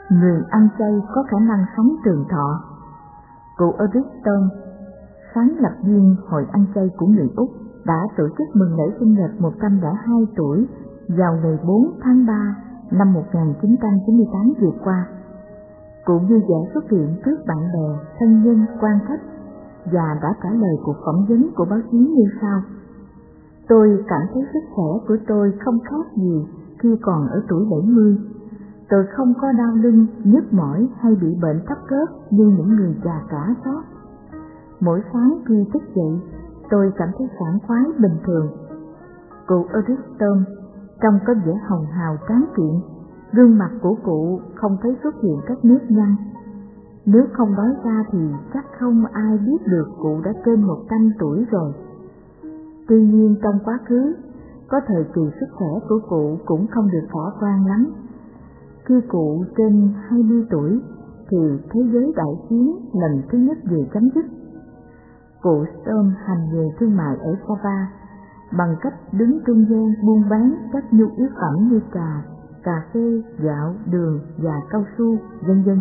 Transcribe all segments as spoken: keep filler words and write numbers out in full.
Người ăn chay có khả năng sống trường thọ. Cụ Eric Stone, sáng lập viên Hội ăn chay của người Úc, đã tổ chức mừng lễ sinh nhật một trăm lẻ hai tuổi vào ngày bốn tháng ba năm một nghìn chín trăm chín mươi tám vừa qua. Cụ vui vẻ xuất hiện trước bạn bè, thân nhân, quan khách và đã trả lời cuộc phỏng vấn của báo chí như sau: Tôi cảm thấy sức khỏe của tôi không khác gì khi còn ở tuổi bảy mươi. Tôi không có đau lưng, nhức mỏi hay bị bệnh thấp khớp như những người già cả khác. Mỗi sáng khi thức dậy, tôi cảm thấy sảng khoái bình thường. Cụ Eric Stone trông có vẻ hồng hào tráng kiện, gương mặt của cụ không thấy xuất hiện các nếp nhăn. Nếu không nói ra thì chắc không ai biết được cụ đã trên một trăm tuổi rồi. Tuy nhiên trong quá khứ, có thời kỳ sức khỏe của cụ cũng không được khả quan lắm. Khi cụ trên hai mươi tuổi thì thế giới đại chiến lần thứ nhất vừa chấm dứt. Cụ Stone hành nghề thương mại ở Java bằng cách đứng trung gian buôn bán các nhu yếu phẩm như trà, cà phê, gạo, đường và cao su, vân vân.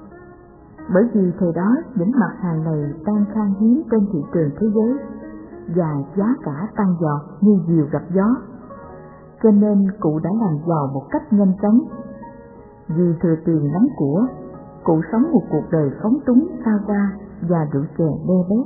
Bởi vì thời đó những mặt hàng này đang khan hiếm trên thị trường thế giới và giá cả tăng giọt như diều gặp gió, cho nên cụ đã làm giàu một cách nhanh chóng. Vì thừa tiền lắm của, cụ sống một cuộc đời phóng túng xa hoa và rượu chè bê bết.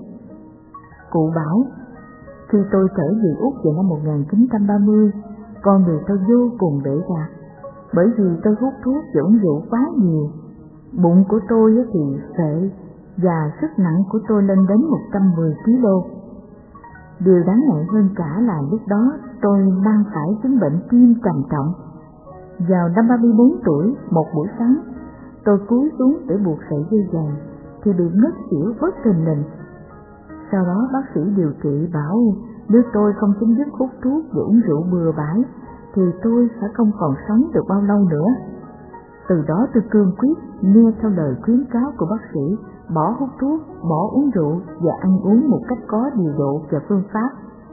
Cụ bảo, khi tôi trở về Úc vào năm một nghìn chín trăm ba mươi, con người tôi vô cùng bể rạc, bởi vì tôi hút thuốc và uống rượu quá nhiều. Bụng của tôi thì phệ và sức nặng của tôi lên đến một trăm mười ki lô. Điều đáng ngại hơn cả là lúc đó tôi mang phải chứng bệnh tim trầm trọng. Vào năm ba mươi bốn tuổi, một buổi sáng, tôi cúi xuống để buộc sợi dây vàng thì bị ngất xỉu bất thình lình. Sau đó bác sĩ điều trị bảo nếu tôi không chấm dứt hút thuốc và uống rượu bừa bãi thì tôi sẽ không còn sống được bao lâu nữa. Từ đó tôi cương quyết nghe theo lời khuyến cáo của bác sĩ, bỏ hút thuốc, bỏ uống rượu và ăn uống một cách có điều độ và phương pháp.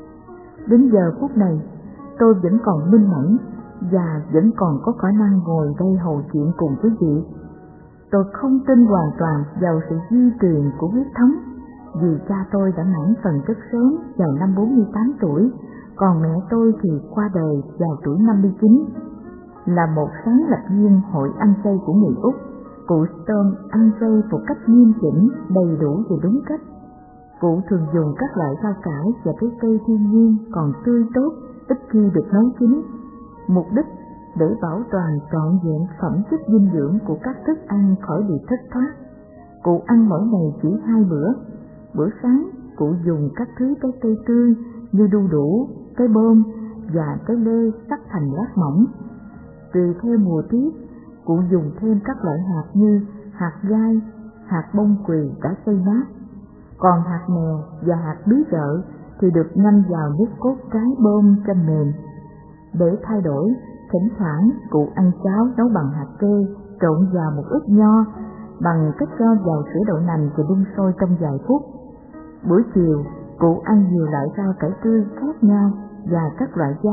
Đến giờ phút này, tôi vẫn còn minh mẫn và vẫn còn có khả năng ngồi đây hầu chuyện cùng quý vị. Tôi không tin hoàn toàn vào sự di truyền của huyết thống, vì cha tôi đã mãn phần rất sớm vào năm bốn mươi tám tuổi, còn mẹ tôi thì qua đời vào tuổi năm mươi chín. Là một sáng lập viên Hội ăn chay của người Úc, cụ Stone ăn chay một cách nghiêm chỉnh, đầy đủ và đúng cách. Cụ thường dùng các loại rau cải và trái cây thiên nhiên còn tươi tốt, ít khi được nấu chín. Mục đích để bảo toàn trọn vẹn phẩm chất dinh dưỡng của các thức ăn khỏi bị thất thoát. Cụ ăn mỗi ngày chỉ hai bữa. Bữa sáng, cụ dùng các thứ trái cây tươi như đu đủ, trái bơm và trái lê cắt thành lát mỏng. Tùy theo mùa tiết, cụ dùng thêm các loại hạt như hạt gai, hạt bông quỳ đã xay nát. Còn hạt mè và hạt bí rợ thì được ngâm vào nước cốt trái bơm cho mềm. Để thay đổi, thỉnh thoảng cụ ăn cháo nấu bằng hạt kê trộn vào một ít nho bằng cách cho vào sữa đậu nành và đun sôi trong vài phút. Buổi chiều, cụ ăn nhiều loại rau cải tươi khác nhau và các loại giá.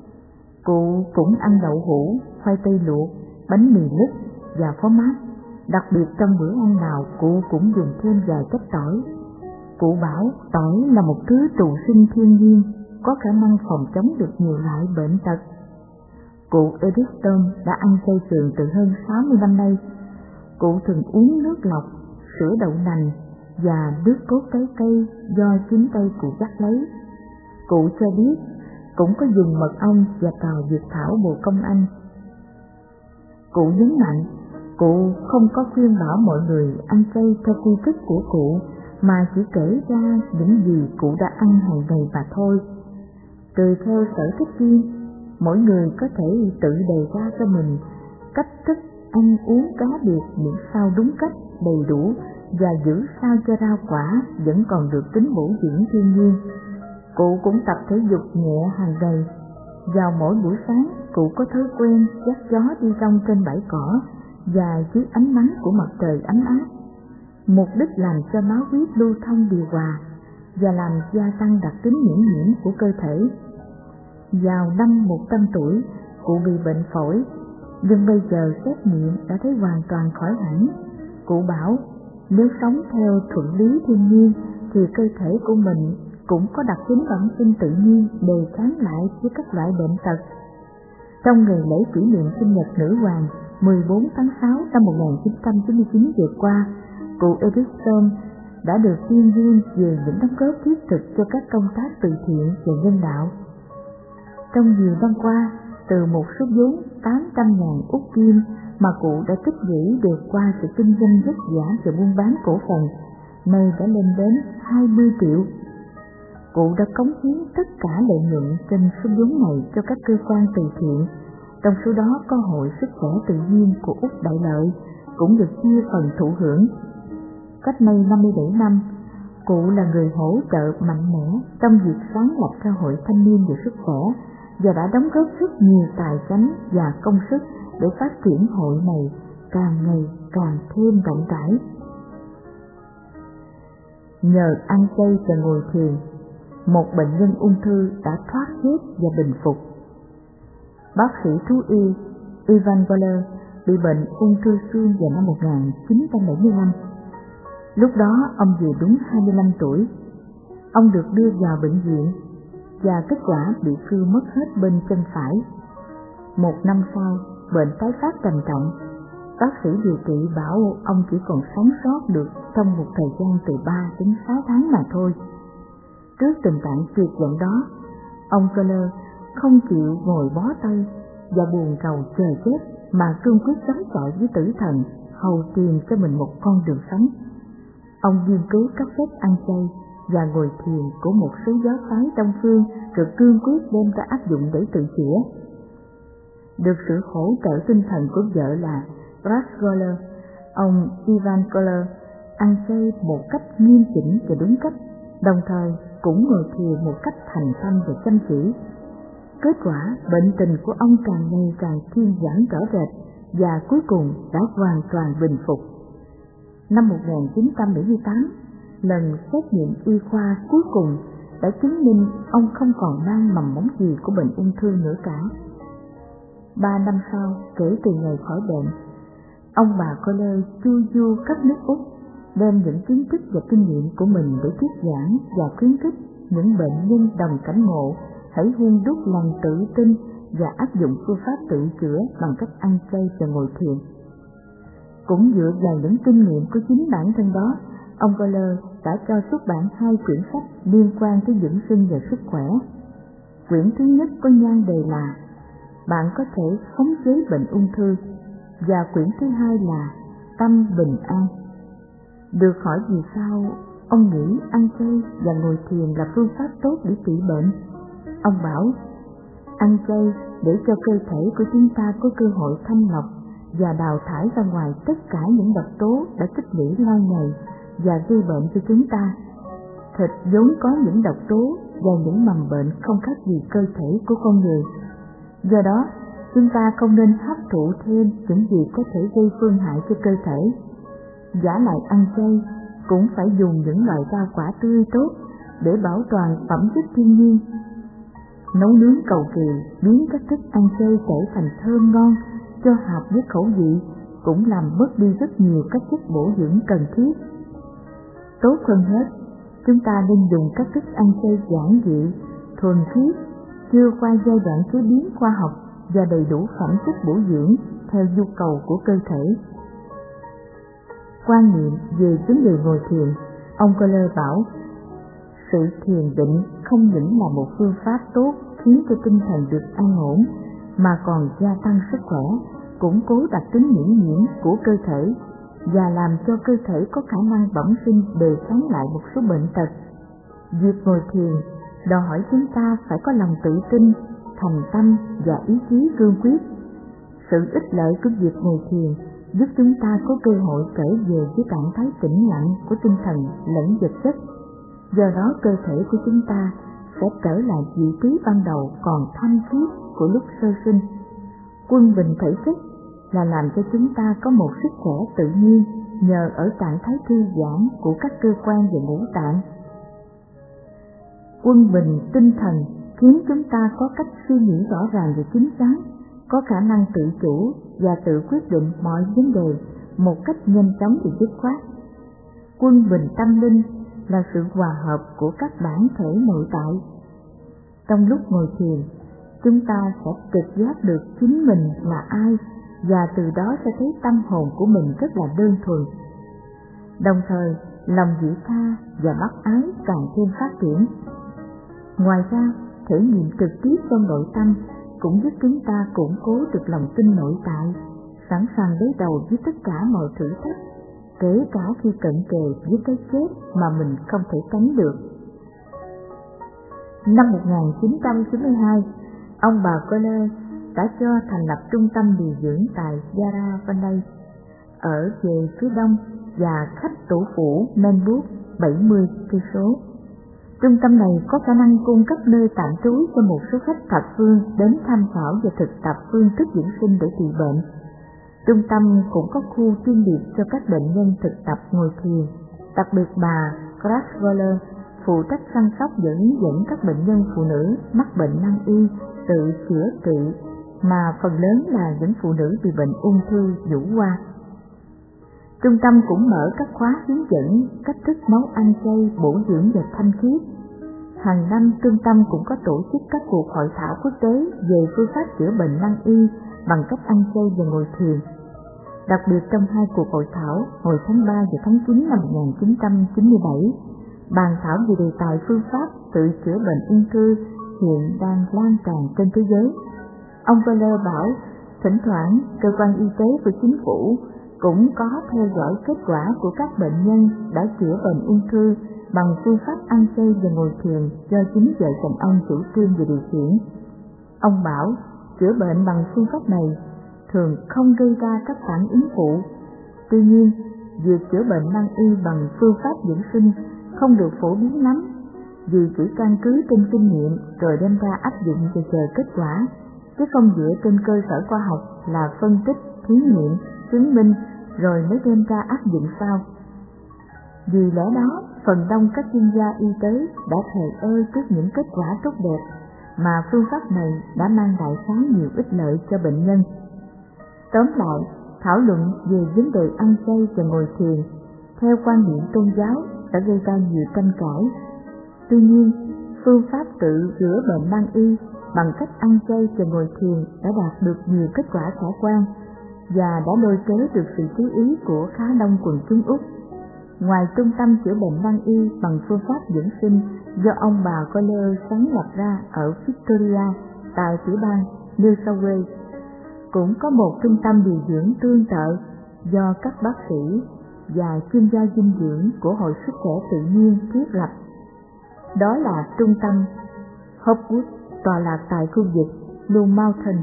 Cụ cũng ăn đậu hũ, khoai tây luộc, bánh mì lứt và phó mát. Đặc biệt trong bữa ăn nào, cụ cũng dùng thêm vài chất tỏi. Cụ bảo tỏi là một thứ trụ sinh thiên nhiên, có khả năng phòng chống được nhiều loại bệnh tật. Cụ Eric Stone đã ăn chay trường từ hơn sáu mươi năm nay. Cụ thường uống nước lọc, sữa đậu nành và nước cốt trái cây do chính tay cụ dắt lấy. Cụ cho biết cũng có dùng mật ong và tàu dược thảo bồ công anh. Cụ nhấn mạnh, cụ không có khuyên bảo mọi người ăn chay theo quy thức của cụ, mà chỉ kể ra những gì cụ đã ăn hàng ngày mà thôi. Tùy theo sở thích riêng, mỗi người có thể tự đề ra cho mình cách thức ăn uống cá biệt miễn sao đúng cách, đầy đủ và giữ sao cho rau quả vẫn còn được tính bổ dưỡng thiên nhiên. Cụ cũng tập thể dục nhẹ hàng ngày. Vào mỗi buổi sáng, cụ có thói quen dắt chó đi rong trên bãi cỏ và dưới ánh nắng của mặt trời ấm áp. Mục đích làm cho máu huyết lưu thông điều hòa và làm gia tăng đặc tính miễn nhiễm của cơ thể. Vào năm một trăm tuổi, cụ bị bệnh phổi nhưng bây giờ xét nghiệm đã thấy hoàn toàn khỏi hẳn. Cụ bảo nếu sống theo thuận lý thiên nhiên thì cơ thể của mình cũng có đặc tính bẩm sinh tự nhiên đề kháng lại với các loại bệnh tật. Trong ngày lễ kỷ niệm sinh nhật nữ hoàng mười bốn tháng sáu năm một nghìn chín trăm chín mươi chín vừa qua, cụ Edith Stone đã được tuyên dương về những đóng góp thiết thực cho các công tác từ thiện và nhân đạo. Trong nhiều năm qua, từ một số vốn tám trăm ngàn Úc Kim mà cụ đã tích lũy được qua sự kinh doanh vất vả và buôn bán cổ phần, nay đã lên đến hai mươi triệu. Cụ đã cống hiến tất cả lợi nhuận trên số vốn này cho các cơ quan từ thiện, trong số đó có Hội Sức khỏe tự nhiên của Úc Đại Lợi cũng được chia phần thụ hưởng. Cách nay năm mươi bảy năm, cụ là người hỗ trợ mạnh mẽ trong việc sáng lập ra Hội Thanh niên về sức khỏe và đã đóng góp rất nhiều tài chánh và công sức để phát triển hội này càng ngày càng thêm rộng rãi. Nhờ ăn chay và ngồi thiền, một bệnh nhân ung thư đã thoát chết và bình phục. Bác sĩ thú y Ivan Goller bị bệnh ung thư xương vào năm một nghìn chín trăm bảy mươi lăm. Lúc đó ông vừa đúng hai mươi lăm tuổi. Ông được đưa vào bệnh viện và kết quả bị cưa mất hết bên chân phải. Một năm sau, bệnh tái phát trầm trọng. Bác sĩ điều trị bảo ông chỉ còn sống sót được trong một thời gian từ ba đến sáu tháng mà thôi. Trước tình trạng tuyệt vọng đó, ông Goller không chịu ngồi bó tay và buồn rầu chờ chết mà cương quyết chống chọi với tử thần, hầu tìm cho mình một con đường sống. Ông nghiên cứu các phép ăn chay và ngồi thiền của một số giáo phái Đông phương, rồi cương quyết đem ra áp dụng để tự chữa. Được sự hỗ trợ tinh thần của vợ là Grace Goller, ông Ivan Goller ăn chay một cách nghiêm chỉnh và đúng cách, đồng thời cũng ngồi thiền một cách thành tâm và chăm chỉ. Kết quả, bệnh tình của ông càng ngày càng thuyên giảm rõ rệt và cuối cùng đã hoàn toàn bình phục. Năm một nghìn chín trăm bảy mươi tám, lần xét nghiệm y khoa cuối cùng đã chứng minh ông không còn mang mầm mống gì của bệnh ung thư nữa cả. Ba năm sau, kể từ ngày khỏi bệnh, ông bà Goller chu du khắp nước Úc, đem những kiến thức và kinh nghiệm của mình để thuyết giảng và khuyến khích những bệnh nhân đồng cảnh ngộ hãy hun đúc lòng tự tin và áp dụng phương pháp tự chữa bằng cách ăn chay và ngồi thiền. Cũng dựa vào những kinh nghiệm của chính bản thân đó, ông Goller đã cho xuất bản hai quyển sách liên quan tới dưỡng sinh và sức khỏe. Quyển thứ nhất có nhan đề là Bạn có thể khống chế bệnh ung thư, và quyển thứ hai là Tâm bình an. Được hỏi vì sao ông nghĩ ăn chay và ngồi thiền là phương pháp tốt để trị bệnh, ông bảo: ăn chay để cho cơ thể của chúng ta có cơ hội thanh lọc và đào thải ra ngoài tất cả những độc tố đã tích lũy lâu ngày và gây bệnh cho chúng ta. Thịt vốn có những độc tố và những mầm bệnh không khác gì cơ thể của con người. Do đó, chúng ta không nên hấp thụ thêm những gì có thể gây phương hại cho cơ thể. Giả lại ăn chay cũng phải dùng những loại rau quả tươi tốt để bảo toàn phẩm chất thiên nhiên. Nấu nướng cầu kỳ biến các thức ăn chay trở thành thơm ngon cho hợp với khẩu vị cũng làm mất đi rất nhiều các chất bổ dưỡng cần thiết. Tốt hơn hết, chúng ta nên dùng các thức ăn chay giản dị, thuần khiết, chưa qua giai đoạn chế biến khoa học và đầy đủ phẩm chất bổ dưỡng theo nhu cầu của cơ thể. Quan niệm về vấn đề ngồi thiền, ông Goller bảo: sự thiền định không những là một phương pháp tốt khiến cho tinh thần được an ổn, mà còn gia tăng sức khỏe, củng cố đặc tính miễn nhiễm của cơ thể và làm cho cơ thể có khả năng bẩm sinh đề kháng lại một số bệnh tật. Việc ngồi thiền đòi hỏi chúng ta phải có lòng tự tin, thành tâm và ý chí cương quyết. Sự ích lợi của việc ngồi thiền giúp chúng ta có cơ hội trở về với trạng thái tĩnh lặng của tinh thần lẫn vật chất. Do đó cơ thể của chúng ta sẽ trở lại vị trí ban đầu còn thanh khiết của lúc sơ sinh. Quân bình thể chất là làm cho chúng ta có một sức khỏe tự nhiên nhờ ở trạng thái thư giãn của các cơ quan và ngũ tạng. Quân bình tinh thần khiến chúng ta có cách suy nghĩ rõ ràng và chính xác, có khả năng tự chủ và tự quyết định mọi vấn đề một cách nhanh chóng và dứt khoát. Quân bình tâm linh là sự hòa hợp của các bản thể nội tại. Trong lúc ngồi thiền, chúng ta sẽ trực giác được chính mình là ai và từ đó sẽ thấy tâm hồn của mình rất là đơn thuần. Đồng thời, lòng vị tha và bác ái càng thêm phát triển. Ngoài ra, thể nghiệm trực tiếp trong nội tâm cũng giúp chúng ta củng cố được lòng tin nội tại, sẵn sàng đối đầu với tất cả mọi thử thách, kể cả khi cận kề với cái chết mà mình không thể tránh được. Năm một nghìn chín trăm chín mươi hai, ông bà Kohler đã cho thành lập trung tâm điều dưỡng tại Yarra Valley ở về phía đông và cách thủ phủ Melbourne bảy mươi cây số. Trung tâm này có khả năng cung cấp nơi tạm trú cho một số khách thập phương đến tham khảo và thực tập phương thức dưỡng sinh để trị bệnh. Trung tâm cũng có khu chuyên biệt cho các bệnh nhân thực tập ngồi thiền. Đặc biệt bà Grace Kohler phụ trách chăm sóc và hướng dẫn các bệnh nhân phụ nữ mắc bệnh nan y tự chữa trị, mà phần lớn là những phụ nữ bị bệnh ung thư vũ hoa. Trung tâm cũng mở các khóa hướng dẫn cách thức nấu ăn chay, bổ dưỡng và thanh khiết. Hàng năm, trung tâm cũng có tổ chức các cuộc hội thảo quốc tế về phương pháp chữa bệnh nan y bằng cách ăn chay và ngồi thiền. Đặc biệt trong hai cuộc hội thảo hồi tháng ba và tháng chín năm một nghìn chín trăm chín mươi bảy, bàn thảo về đề tài phương pháp tự chữa bệnh ung thư hiện đang lan tràn trên thế giới. Ông Kohler bảo thỉnh thoảng cơ quan y tế của chính phủ cũng có theo dõi kết quả của các bệnh nhân đã chữa bệnh ung thư bằng phương pháp ăn chay và ngồi thiền do chính vợ chồng ông chủ trương và điều khiển. Ông bảo chữa bệnh bằng phương pháp này thường không gây ra các phản ứng phụ. Tuy nhiên, việc chữa bệnh nan y bằng phương pháp dưỡng sinh không được phổ biến lắm, vì chỉ căn cứ trên kinh nghiệm rồi đem ra áp dụng và chờ kết quả, chứ không dựa trên cơ sở khoa học là phân tích, thí nghiệm, chứng minh rồi mới đem ra áp dụng sau. Vì lẽ đó, phần đông các chuyên gia y tế đã thờ ơ trước những kết quả tốt đẹp mà phương pháp này đã mang lại khá nhiều ích lợi cho bệnh nhân. Tóm lại, thảo luận về vấn đề ăn chay và ngồi thiền theo quan điểm tôn giáo đã gây ra nhiều tranh cãi. Tuy nhiên, phương pháp tự chữa bệnh nan y bằng cách ăn chay và ngồi thiền đã đạt được nhiều kết quả khả quan và đã lôi kéo được sự chú ý của khá đông quần chúng Úc. Ngoài trung tâm chữa bệnh nan y bằng phương pháp dưỡng sinh do ông bà Kohler sáng lập ra ở Victoria tại tiểu bang New South Wales, cũng có một trung tâm điều dưỡng tương tự do các bác sĩ và chuyên gia dinh dưỡng của Hội Sức khỏe tự nhiên thiết lập. Đó là trung tâm Hopewood tọa lạc tại khu vực Blue Mountain.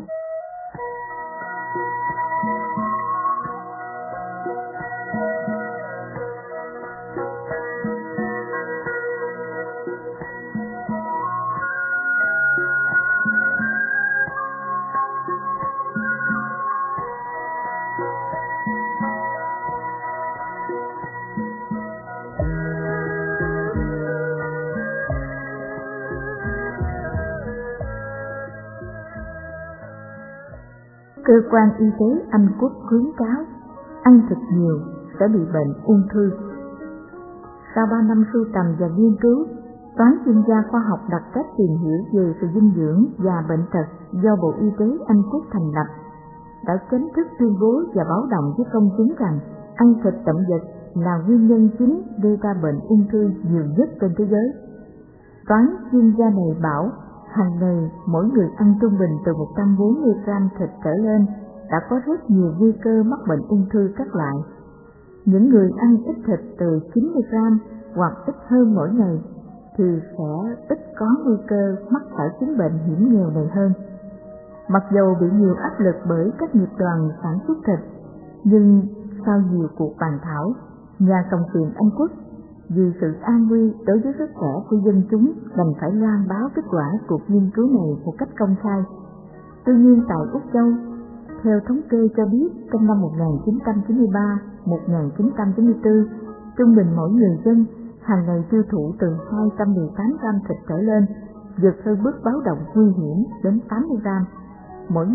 Cơ quan y tế Anh Quốc khuyến cáo ăn thịt nhiều sẽ bị bệnh ung thư. Sau ba năm sưu tầm và nghiên cứu, toán chuyên gia khoa học đặc trách tìm hiểu về sự dinh dưỡng và bệnh tật do Bộ Y tế Anh Quốc thành lập đã chính thức tuyên bố và báo động với công chúng rằng ăn thịt động vật là nguyên nhân chính gây ra bệnh ung thư nhiều nhất trên thế giới. Toán chuyên gia này bảo hàng ngày mỗi người ăn trung bình từ một trăm bốn mươi gam thịt trở lên đã có rất nhiều nguy cơ mắc bệnh ung thư các loại. Những người ăn ít thịt từ chín mươi gam hoặc ít hơn mỗi ngày thì sẽ ít có nguy cơ mắc phải chứng bệnh hiểm nghèo này hơn. Mặc dù bị nhiều áp lực bởi các nghiệp đoàn sản xuất thịt, nhưng sau nhiều cuộc bàn thảo, nhà cầm quyền Anh Quốc vì sự an nguy đối với sức khỏe của dân chúng đành phải loan báo kết quả cuộc nghiên cứu này một cách công khai. Tuy nhiên tại Úc Châu, theo thống kê cho biết trong năm một nghìn chín trăm chín mươi ba đến một nghìn chín trăm chín mươi tư, trung bình mỗi người dân hàng ngày tiêu thụ từ hai trăm mười tám gam thịt trở lên, vượt hơn mức báo động nguy hiểm đến tám mươi gam mỗi ngày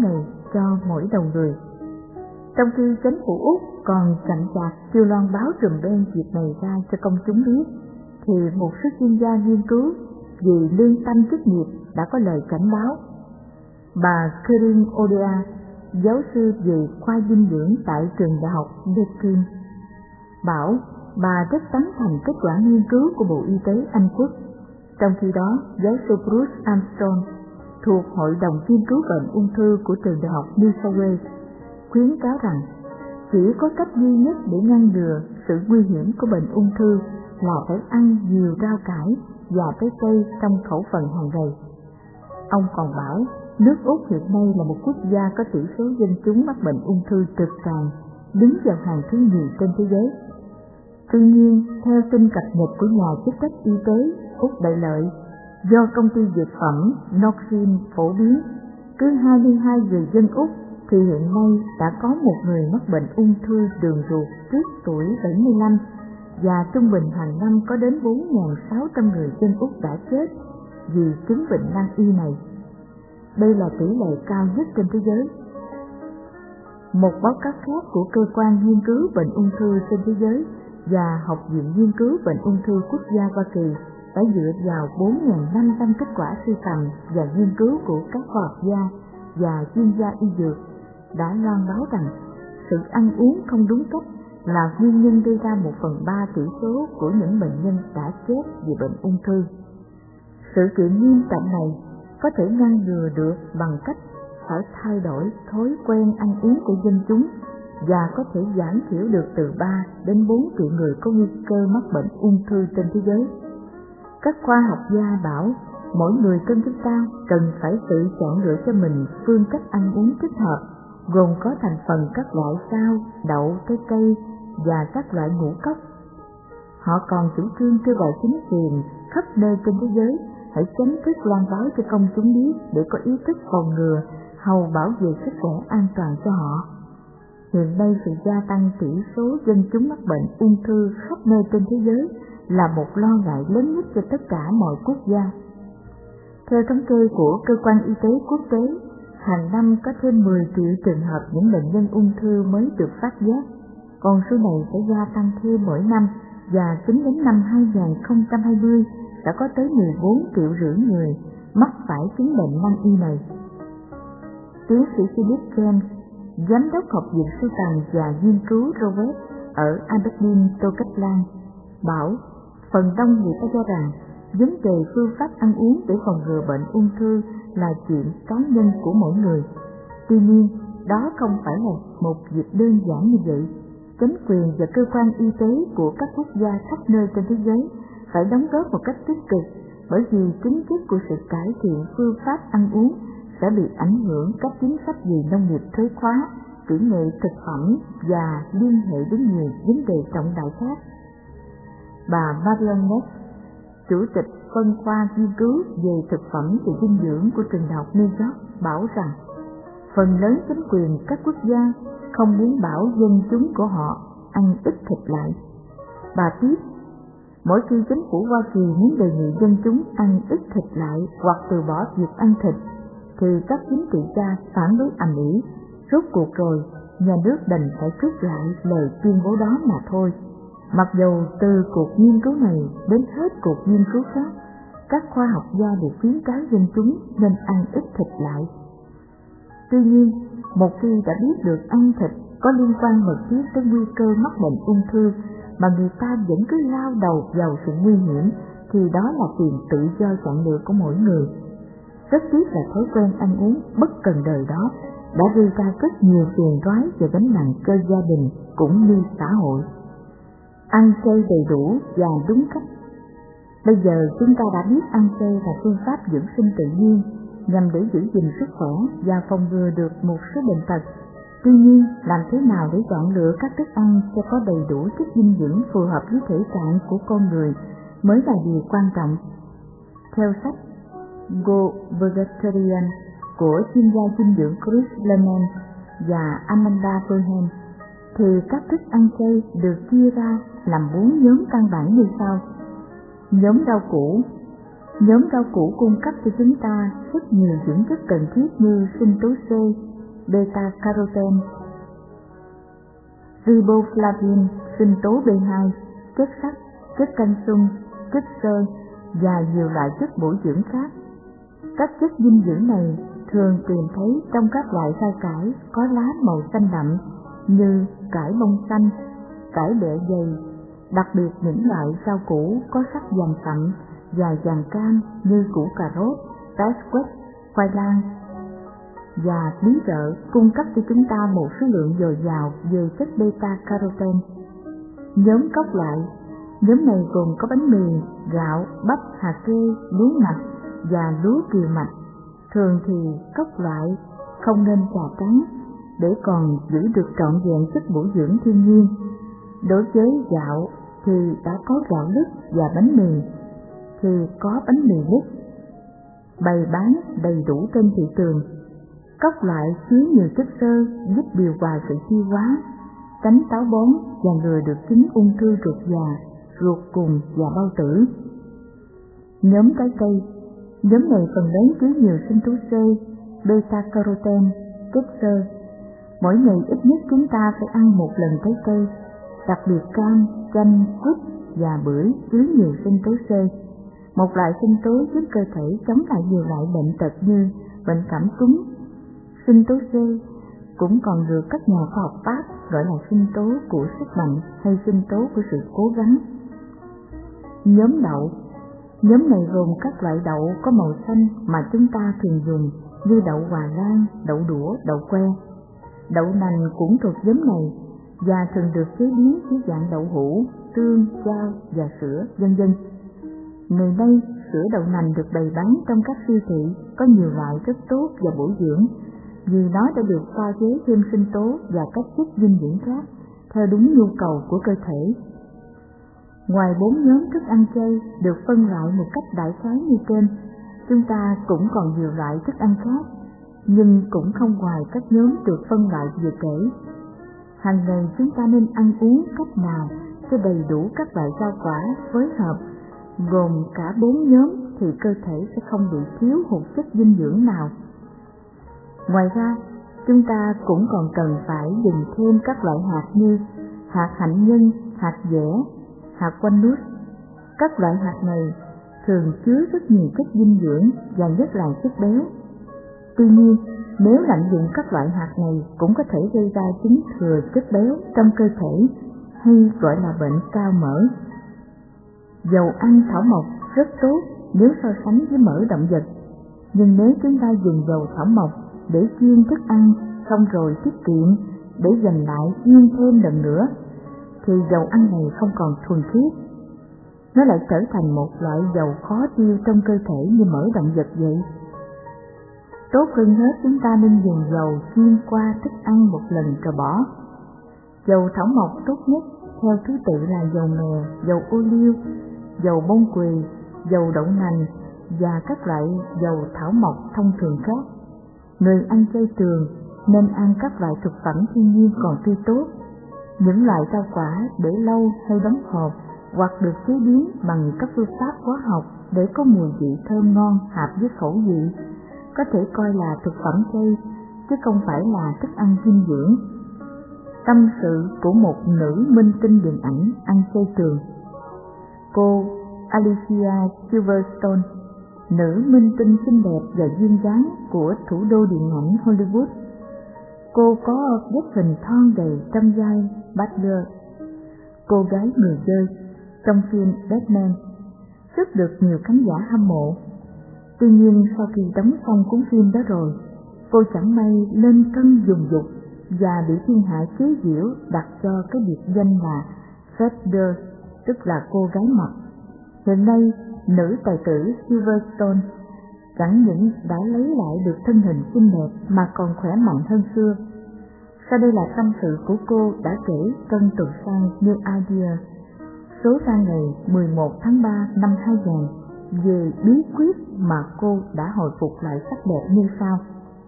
cho mỗi đầu người. Trong khi chính phủ Úc còn chậm chạp chưa loan báo trùm beng việc này ra cho công chúng biết, thì một số chuyên gia nghiên cứu vì lương tâm chức nghiệp đã có lời cảnh báo. Bà Karen Odea, giáo sư về khoa dinh dưỡng tại trường đại học Deakin, bảo bà rất tán thành kết quả nghiên cứu của Bộ Y tế Anh Quốc. Trong khi đó, giáo sư Bruce Armstrong thuộc Hội đồng nghiên cứu bệnh ung thư của trường đại học New South Wales khuyến cáo rằng chỉ có cách duy nhất để ngăn ngừa sự nguy hiểm của bệnh ung thư là phải ăn nhiều rau cải và trái cây trong khẩu phần hàng ngày. Ông còn bảo nước Úc hiện nay là một quốc gia có tỷ số dân chúng mắc bệnh ung thư trực tràng, đứng vào hàng thứ nhì trên thế giới. Tuy nhiên, theo tin cập nhật của nhà chức trách y tế Úc Đại Lợi, do công ty dược phẩm Norgine phổ biến, cứ hai mươi hai người dân Úc thì hiện nay đã có một người mắc bệnh ung thư đường ruột trước tuổi bảy mươi lăm, và trung bình hàng năm có đến bốn nghìn sáu trăm người dân Úc đã chết vì chứng bệnh nan y này. Đây là tỷ lệ cao nhất trên thế giới. Một báo cáo khác của cơ quan nghiên cứu bệnh ung thư trên thế giới và Học viện nghiên cứu bệnh ung thư quốc gia Hoa Kỳ đã dựa vào bốn nghìn năm trăm kết quả sưu tầm và nghiên cứu của các khoa học gia và chuyên gia y dược đã loan báo rằng sự ăn uống không đúng cách là nguyên nhân gây ra một phần ba tỷ số của những bệnh nhân đã chết vì bệnh ung thư. Sự kiện nghiêm trọng này có thể ngăn ngừa được bằng cách phải thay đổi thói quen ăn uống của dân chúng và có thể giảm thiểu được từ ba đến bốn triệu người có nguy cơ mắc bệnh ung thư trên thế giới. Các khoa học gia bảo mỗi người trong chúng ta cần phải tự chọn lựa cho mình phương cách ăn uống thích hợp, gồm có thành phần các loại rau, đậu, trái cây và các loại ngũ cốc. Họ còn chủ trương kêu gọi chính quyền khắp nơi trên thế giới hãy chánh thức loan báo cho công chúng biết để có ý thức phòng ngừa, hầu bảo vệ sức khỏe an toàn cho họ. Hiện nay sự gia tăng tỷ số dân chúng mắc bệnh ung thư khắp nơi trên thế giới là một lo ngại lớn nhất cho tất cả mọi quốc gia. Theo thống kê của Cơ quan Y tế Quốc tế, hàng năm có thêm mười triệu trường hợp những bệnh nhân ung thư mới được phát giác. Con số này sẽ gia tăng thêm mỗi năm và tính đến năm hai nghìn không trăm hai mươi đã có tới mười bốn triệu rưỡi người mắc phải chứng bệnh nan y này. Tiến sĩ Philip James, giám đốc Học viện Sưu tầm và Nghiên cứu Robert ở Aberdeen, Scotland, bảo phần đông người ta cho rằng vấn đề phương pháp ăn uống để phòng ngừa bệnh ung thư là chuyện cá nhân của mỗi người. Tuy nhiên, đó không phải là một việc đơn giản như vậy. Chính quyền và cơ quan y tế của các quốc gia khắp nơi trên thế giới phải đóng góp một cách tích cực, bởi vì tính chất của sự cải thiện phương pháp ăn uống sẽ bị ảnh hưởng các chính sách về nông nghiệp thuế khóa, kỹ nghệ thực phẩm và liên hệ đến nhiều vấn đề trọng đại khác. Bà Marion Ness, chủ tịch phân khoa nghiên cứu về thực phẩm và dinh dưỡng của trường đại học New York, bảo rằng phần lớn chính quyền các quốc gia không muốn bảo dân chúng của họ ăn ít thịt lại. Bà tiếp, mỗi khi chính phủ Hoa Kỳ muốn đề nghị dân chúng ăn ít thịt lại hoặc từ bỏ việc ăn thịt, thì các chính trị gia phản đối ầm ĩ. Rốt cuộc rồi, nhà nước đành phải rút lại lời tuyên bố đó mà thôi. Mặc dù từ cuộc nghiên cứu này đến hết cuộc nghiên cứu khác, các khoa học gia đều khuyến cáo dân chúng nên ăn ít thịt lại. Tuy nhiên, một khi đã biết được ăn thịt có liên quan mật thiết tới nguy cơ mắc bệnh ung thư mà người ta vẫn cứ lao đầu vào sự nguy hiểm, thì đó là quyền tự do chọn lựa của mỗi người. Rất tiếc là thói quen ăn uống bất cần đời đó đã gây ra rất nhiều phiền toái và gánh nặng cho gia đình cũng như xã hội. Ăn chay đầy đủ và đúng cách. Bây giờ chúng ta đã biết ăn chay là phương pháp dưỡng sinh tự nhiên nhằm để giữ gìn sức khỏe và phòng ngừa được một số bệnh tật. Tuy nhiên, làm thế nào để chọn lựa các thức ăn cho có đầy đủ chất dinh dưỡng phù hợp với thể trạng của con người mới là điều quan trọng. Theo sách Go Vegetarian của chuyên gia dinh dưỡng Chris Lehman và Amanda Burnham, thì các thức ăn chay được chia ra làm bốn nhóm căn bản như sau. Nhóm rau củ. Nhóm rau củ cung cấp cho chúng ta rất nhiều dưỡng chất cần thiết như sinh tố C, beta-carotene, riboflavin, sinh tố B hai, chất sắt, chất calcium, chất xơ và nhiều loại chất bổ dưỡng khác. Các chất dinh dưỡng này thường tìm thấy trong các loại rau cải có lá màu xanh đậm như cải bông xanh, cải bẹ dày, đặc biệt những loại rau củ có sắc vàng sậm và vàng cam như củ cà rốt, táo quết, khoai lang và bí rợ cung cấp cho chúng ta một số lượng dồi dào về chất beta-carotene. Nhóm cốc loại, nhóm này gồm có bánh mì, gạo, bắp, hạt kê, lúa mạch và lúa kiều mạch. Thường thì cốc loại không nên trà trắng để còn giữ được trọn vẹn chất bổ dưỡng thiên nhiên. Đối với gạo thì đã có gạo lứt và bánh mì thì có bánh mì lứt bày bán đầy đủ trên thị trường. Cốc loại chứa nhiều chất xơ giúp điều hòa sự tiêu hóa, tránh táo bón và ngừa được chứng ung thư ruột già, ruột cùng và bao tử. Nhóm trái cây, nhóm này phần lớn chứa nhiều sinh tố C, beta-carotene, chất xơ. Mỗi ngày ít nhất chúng ta phải ăn một lần trái cây, đặc biệt cam, chanh, quýt và bưởi chứa nhiều sinh tố C, một loại sinh tố giúp cơ thể chống lại nhiều loại bệnh tật như bệnh cảm cúm. Sinh tố C cũng còn được các nhà khoa học Pháp gọi là sinh tố của sức mạnh hay sinh tố của sự cố gắng. Nhóm đậu, nhóm này gồm các loại đậu có màu xanh mà chúng ta thường dùng như đậu Hòa Lan, đậu đũa, đậu que. Đậu nành cũng thuộc nhóm này và thường được chế biến dưới dạng đậu hũ, tương, chao và sữa, vân vân. Ngày nay, sữa đậu nành được bày bán trong các siêu thị có nhiều loại rất tốt và bổ dưỡng, vì nó đã được pha chế thêm sinh tố và các chất dinh dưỡng khác theo đúng nhu cầu của cơ thể. Ngoài bốn nhóm thức ăn chay được phân loại một cách đại khái như trên, chúng ta cũng còn nhiều loại thức ăn khác, nhưng cũng không ngoài các nhóm được phân loại vừa kể. Hàng ngày chúng ta nên ăn uống cách nào cho đầy đủ các loại rau quả phối hợp, gồm cả bốn nhóm thì cơ thể sẽ không bị thiếu hụt chất dinh dưỡng nào. Ngoài ra, chúng ta cũng còn cần phải dùng thêm các loại hạt như hạt hạnh nhân, hạt dẻ, hạt walnut. Các loại hạt này thường chứa rất nhiều chất dinh dưỡng và nhất là chất béo. Tuy nhiên, nếu lạm dụng các loại hạt này cũng có thể gây ra chứng thừa chất béo trong cơ thể hay gọi là bệnh cao mỡ. Dầu ăn thảo mộc rất tốt nếu so sánh với mỡ động vật, nhưng nếu chúng ta dùng dầu thảo mộc để chiên thức ăn xong rồi tiết kiệm để dành lại chiên thêm lần nữa thì dầu ăn này không còn thuần khiết. Nó lại trở thành một loại dầu khó tiêu trong cơ thể như mỡ động vật vậy. Tốt hơn hết chúng ta nên dùng dầu chiên qua thức ăn một lần rồi bỏ. Dầu thảo mộc tốt nhất theo thứ tự là dầu mè, dầu ô liu, dầu bông quỳ, dầu đậu nành và các loại dầu thảo mộc thông thường khác. Người ăn chay trường nên ăn các loại thực phẩm thiên nhiên còn tươi tốt. Những loại rau quả để lâu hay đóng hộp hoặc được chế biến bằng các phương pháp hóa học để có mùi vị thơm ngon hợp với khẩu vị có thể coi là thực phẩm chay, chứ không phải là thức ăn dinh dưỡng. Tâm sự của một nữ minh tinh điện ảnh ăn chay trường. Cô Alicia Silverstone, nữ minh tinh xinh đẹp và duyên dáng của thủ đô điện ảnh Hollywood. Cô có vóc hình thon gầy trong vai Butler, cô gái người dơi trong phim Batman, rất được nhiều khán giả hâm mộ. Tuy nhiên sau khi đóng xong cuốn phim đó rồi, cô chẳng may lên cân dùng dục và bị thiên hạ chế giễu đặt cho cái biệt danh là Fat Girl, tức là cô gái mập. Hiện nay, nữ tài tử Silverstone chẳng những đã lấy lại được thân hình xinh đẹp mà còn khỏe mạnh hơn xưa. Sau đây là tâm sự của cô đã kể trong tuần san New Idea, số ra ngày mười một tháng ba năm hai nghìn, về bí quyết mà cô đã hồi phục lại sắc đẹp như sau.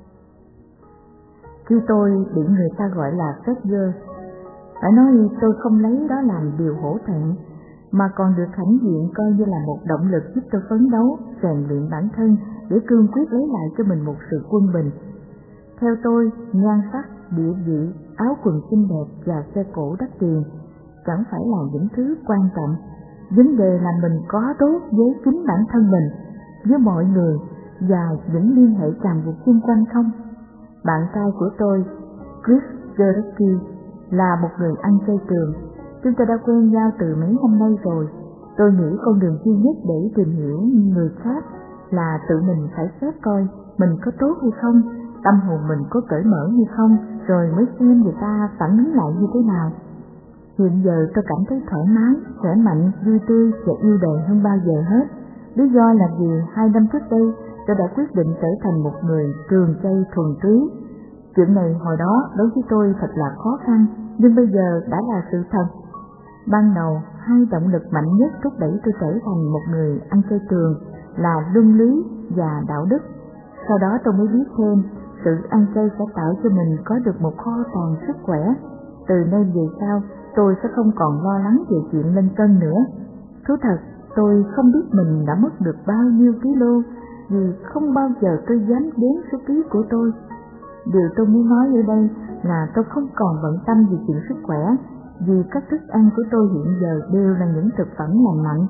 Khi tôi bị người ta gọi là fat girl, phải nói tôi không lấy đó làm điều hổ thẹn, mà còn được hãnh diện coi như là một động lực giúp tôi phấn đấu, rèn luyện bản thân để cương quyết lấy lại cho mình một sự quân bình. Theo tôi, nhan sắc, địa vị, áo quần xinh đẹp và xe cổ đắt tiền chẳng phải là những thứ quan trọng. Vấn đề là mình có tốt với chính bản thân mình, với mọi người và những liên hệ ràng buộc xung quanh không. Bạn trai của tôi, Chris Gerecki, là một người ăn chay trường. Chúng ta đã quen nhau từ mấy năm nay rồi. Tôi nghĩ con đường duy nhất để tìm hiểu người khác là tự mình phải xét coi mình có tốt hay không, tâm hồn mình có cởi mở hay không, rồi mới xem người ta phản ứng lại như thế nào. Hiện giờ tôi cảm thấy thoải mái, khỏe mạnh, vui tươi và yêu đời hơn bao giờ hết. Lý do là vì hai năm trước đây tôi đã quyết định trở thành một người trường chay thuần túy. Chuyện này hồi đó đối với tôi thật là khó khăn, nhưng bây giờ đã là sự thật. Ban đầu, hai động lực mạnh nhất thúc đẩy tôi trở thành một người ăn chay trường là luân lý và đạo đức. Sau đó tôi mới biết thêm, sự ăn chay sẽ tạo cho mình có được một kho tàng sức khỏe. Từ nay về sau, tôi sẽ không còn lo lắng về chuyện lên cân nữa. Thú thật, tôi không biết mình đã mất được bao nhiêu ký-lô, vì không bao giờ tôi dám đếm số ký của tôi. Điều tôi muốn nói ở đây là tôi không còn bận tâm về chuyện sức khỏe, vì các thức ăn của tôi hiện giờ đều là những thực phẩm lành mạnh.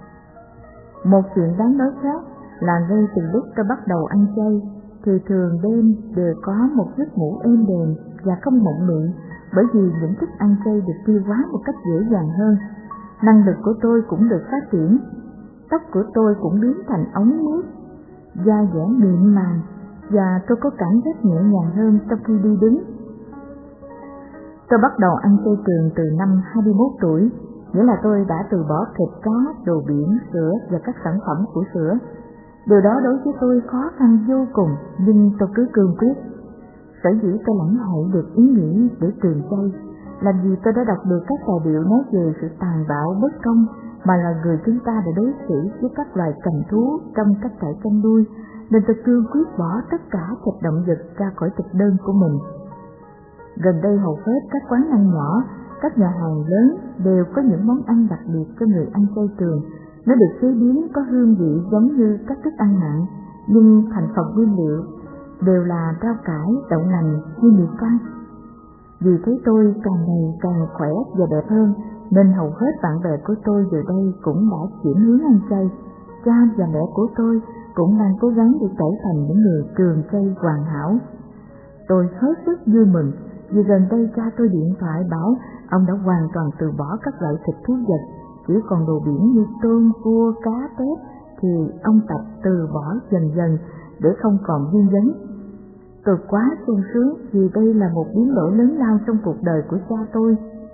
Một chuyện đáng nói khác là ngay từ lúc tôi bắt đầu ăn chay, thì thường đêm đều có một giấc ngủ êm đềm và không mộng mị, bởi vì những thức ăn chay được tiêu hóa một cách dễ dàng hơn. Năng lực của tôi cũng được phát triển, tóc của tôi cũng biến thành ống mướt, da dẻ mịn màng, và tôi có cảm giác nhẹ nhàng hơn trong khi đi đứng. Tôi bắt đầu ăn chay trường từ năm hai mươi mốt tuổi, nghĩa là tôi đã từ bỏ thịt cá, đồ biển, sữa và các sản phẩm của sữa. Điều đó đối với tôi khó khăn vô cùng, nhưng tôi cứ cương quyết. Sở dĩ tôi lãnh hội được ý nghĩa để trường chay là vì tôi đã đọc được các tài liệu nói về sự tàn bạo bất công mà loài người chúng ta đã đối xử với các loài cầm thú trong các trại chăn nuôi, nên tôi cương quyết bỏ tất cả thịt động vật ra khỏi thực đơn của mình. Gần đây hầu hết các quán ăn nhỏ, các nhà hàng lớn đều có những món ăn đặc biệt cho người ăn chay trường. Nó được chế biến có hương vị giống như các thức ăn mặn, nhưng thành phần nguyên liệu đều là rau cải, đậu nành hay mì căng. Vì thế tôi càng ngày càng khỏe và đẹp hơn, nên hầu hết bạn bè của tôi giờ đây cũng đã chuyển hướng ăn chay. Cha và mẹ của tôi cũng đang cố gắng để trở thành những người trường chay hoàn hảo. Tôi hết sức vui mừng vì gần đây cha tôi điện thoại bảo ông đã hoàn toàn từ bỏ các loại thịt thú vật, chỉ còn đồ biển như tôm, cua, cá, tép thì ông tập từ bỏ dần dần để không còn viên vấn. Tôi quá sung sướng vì đây là một biến đổi lớn lao trong cuộc đời của cha tôi,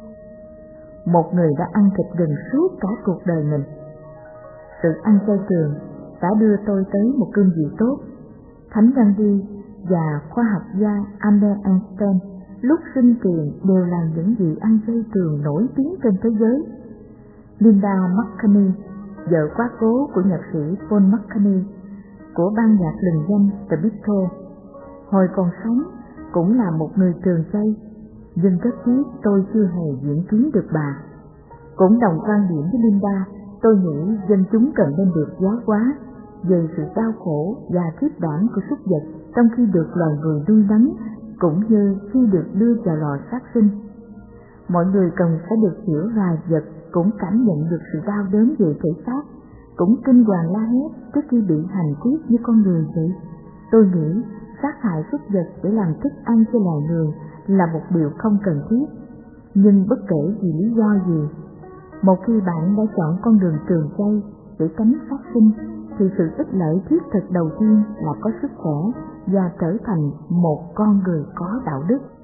một người đã ăn thịt gần suốt cả cuộc đời mình. Sự ăn chay trường đã đưa tôi tới một cương vị tốt. Thánh Gandhi và khoa học gia Albert Einstein lúc sinh tiền đều là những vị ăn chay trường nổi tiếng trên thế giới. Linda McCartney, vợ quá cố của nhạc sĩ Paul McCartney của ban nhạc lừng danh The Beatles, hồi còn sống cũng là một người trường chay, nhưng rất tiếc tôi chưa hề diễn kiến được bà. Cũng đồng quan điểm với Linda, tôi nghĩ dân chúng cần nên được giáo hóa về sự đau khổ và khiếp đảm của súc vật trong khi được loài người nuôi nấng, cũng như khi được đưa vào lò sát sinh. Mọi người cần phải được hiểu loài vật cũng cảm nhận được sự đau đớn về thể xác, cũng kinh hoàng la hét trước khi bị hành quyết như con người vậy. Tôi nghĩ sát hại súc vật để làm thức ăn cho loài người là một điều không cần thiết. Nhưng bất kể vì lý do gì, một khi bạn đã chọn con đường trường chay để tránh sát sinh, thì sự ích lợi thiết thực đầu tiên là có sức khỏe và trở thành một con người có đạo đức.